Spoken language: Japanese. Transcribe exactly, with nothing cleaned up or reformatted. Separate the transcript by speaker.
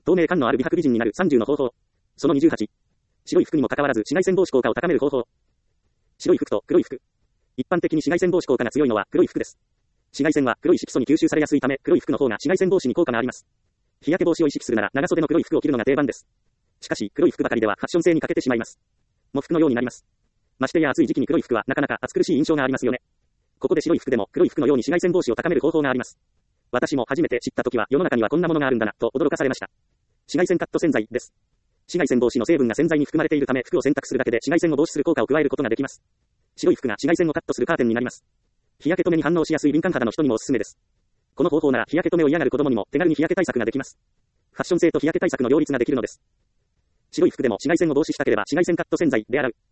Speaker 1: 透明感のある美白美人になるさんじゅうの方法。そのにじゅうはち。白い服にもかかわらず紫外線防止効果を高める方法。白い服と黒い服。一般的に紫外線防止効果が強いのは黒い服です。紫外線は黒い色素に吸収されやすいため、黒い服の方が紫外線防止に効果があります。日焼け防止を意識するなら長袖の黒い服を着るのが定番です。しかし、黒い服ばかりではファッション性に欠けてしまいます。喪服のようになります。ましてや暑い時期に黒い服はなかなか暑苦しい印象がありますよね。ここで白い服でも黒い服のように紫外線防止を高める方法があります。私も初めて知った時は世の中にはこんなものがあるんだなと驚かされました。紫外線カット洗剤です。紫外線防止の成分が洗剤に含まれているため、服を洗濯するだけで紫外線を防止する効果を加えることができます。白い服が紫外線をカットするカーテンになります。日焼け止めに反応しやすい敏感肌の人にもおすすめです。この方法なら日焼け止めを嫌がる子供にも手軽に日焼け対策ができます。ファッション性と日焼け対策の両立ができるのです。白い服でも紫外線を防止したければ紫外線カット洗剤で洗う。